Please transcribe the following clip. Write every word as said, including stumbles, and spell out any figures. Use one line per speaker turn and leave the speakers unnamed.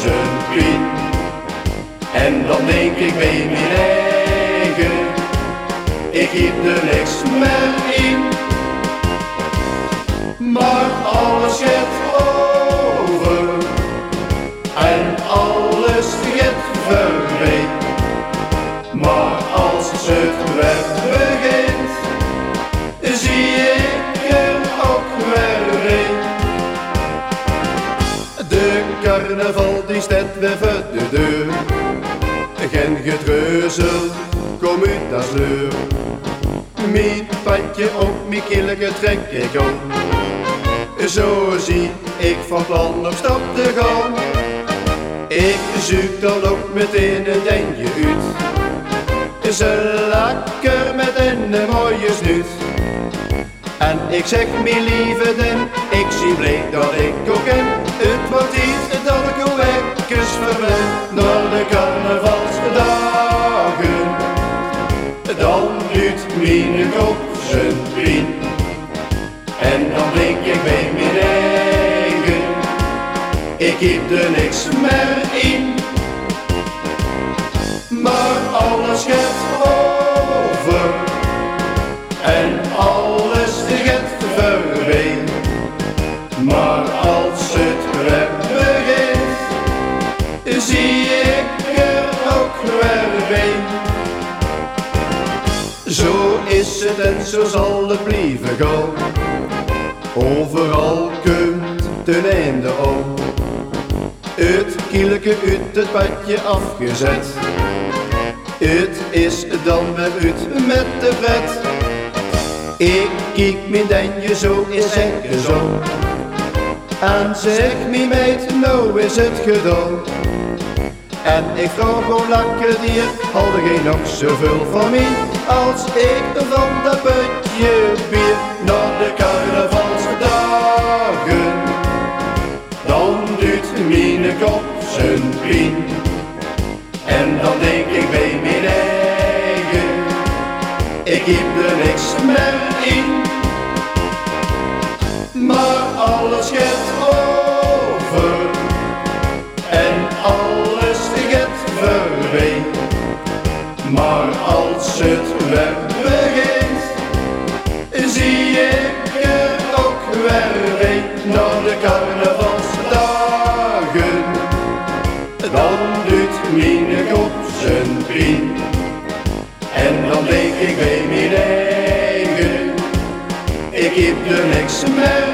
zijn pien. En dan denk ik bij mijn eigen, ik heb er niks meer in. Maar alles gaat over en alles gaat voorbij. Maar als het weer begint, zie ik er ook weer in. De carnaval die staat weer voor de deur. Geen getreuzel, kom uit als leur. Mijn padje op mijn killeke trek ik op. Zo zie ik van plan op stap te gaan. Ik zoek dan ook meteen een dingje uit. Ze lekker met een mooie snuit. En ik zeg mijn lieve den, ik zie blij dat ik ook ken. Het wordt iets dat ik ook eens verwen naar de carnavalsdagen. Dan duurt mijn kop zijn pien. En dan denk ik bij mijn eigen, ik heb er niks meer in. Maar alles gaat over en alles gaat voorbij. Maar als het weer begint, zie ik er ook weer bij. Zo is het en zo zal het blijven gaan. Overal komt ten einde op. Het kieleke uit het padje afgezet. Het is dan weer uit met de pret. Ik kijk mijn denje zo is het zo. En zeg mijn meid, nou is het gedaan. En ik vraag hoe lekker dier, had geen nog zoveel van mij als ik van dat putje bier naar de carnavalsdagen. Dan duurt mijn kop zijn pien. En dan denk ik bij mijn eigen, ik heb er niks meer in. Maar alles gaat over en alles gaat voorbij. Maar als het weer begint, zie ik er ook weer bij naar de carnavalsdagen. Dan duurt mijn kop zijn pien. En dan denk ik bij mijn eigen, ik heb er niks meer